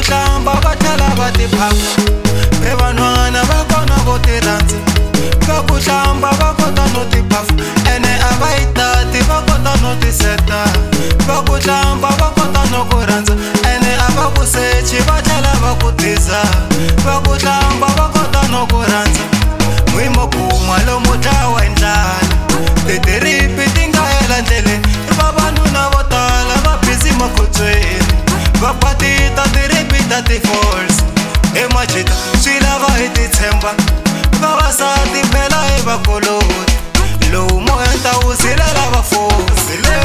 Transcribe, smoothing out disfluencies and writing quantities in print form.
ku hlamba va tlhela va tiphapa e van'wana va kona vo ti rhandza va ku hlamba va kota no tiphafa ene a va yi tati va kota no tiseta va ku hlamba va kota no ku rhandza ene a va ku sechi va tlhela va ku tisa va ku hlamba va kota no ku rhandza n'wimo kuma lomu dlawa hi ndlala tidiripi ti nga hela ndleleni vavanuna vo tala va bizi makhotsweni va patita tiripi ta ti-falls emajita swi lava hi titshemba vavasati phela hi vakoloti lowu moya ta wu zilela vafozi